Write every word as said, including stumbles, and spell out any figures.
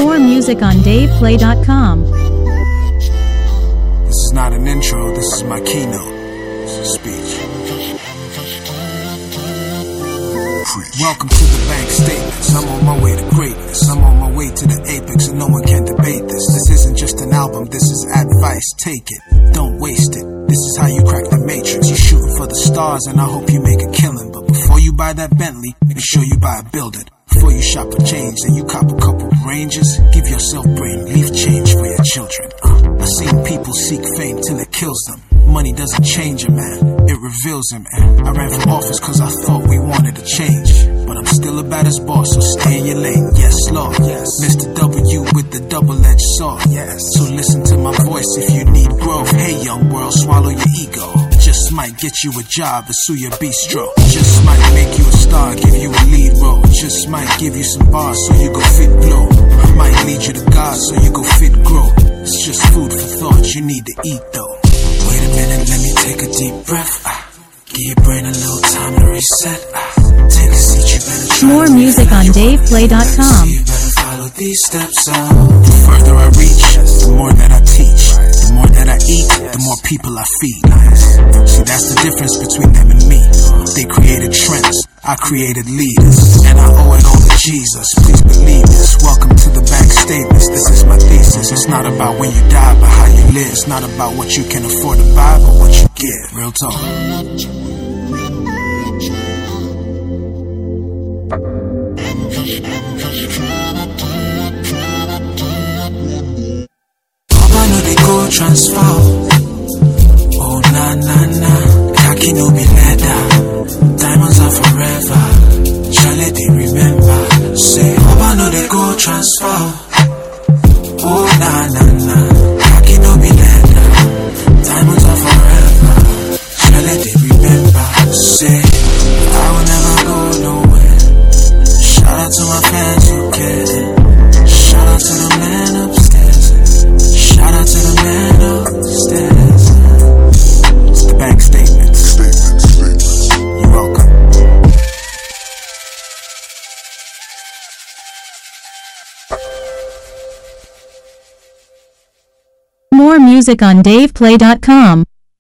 More music on dave play dot com. This is not an intro, this is my keynote. It's a speech. Welcome to the bank statements. I'm on my way to greatness. I'm on my way to the apex and no one can debate this. This isn't just an album, this is advice. Take it, don't waste it. This is how you crack the matrix. You're shooting for the stars and I hope you make a killing. But before you buy that Bentley, make sure you buy a building. Before you shop for change and you cop a couple ranges, give yourself brain leaf change for your children. uh, I've seen people seek fame till it kills them. Money doesn't change a man, it reveals him. And I ran for office cause I thought we wanted to change, but I'm still a baddest boss, so stay in your lane. Yes, Lord. Yes. Mister W with the double-edged sword. Yes. So listen to my voice if you need growth. Hey, young world, swallow your ego. Just might get you a job at Suya Bistro. Just might make you a star, give you a lead role. Just might give you some bars so you go fit glow. I might lead you to God so you go fit grow. It's just food for thought, you need to eat though. Wait a minute, let me take a deep breath. Ah, give your brain a little time to reset. Ah, take a seat, you better try. More music on dave play dot com. You better follow these steps out. The further I reach, the more that I teach. The more that I eat, the more people I feed. See, that's the difference between them and me. They created trends, I created leaders, and I owe it all to Jesus. Please believe this. Welcome to the bank statements. This is my thesis. It's not about when you die, but how you live. It's not about what you can afford to buy, but what you give. Real talk. Go transfer. Oh na na na, khaki no be leather. Diamonds are forever. Charlie they remember. Say, Oba no they go transfer. Oh na na na, khaki no be leather. Diamonds are forever. Charlie they remember. Say, I will never go nowhere. Shout out to my fans who care. Shout out to the man upstairs. Shout out to the man upstairs. It's the bank statement. Statement, statement. You're welcome. More music on dave play dot com.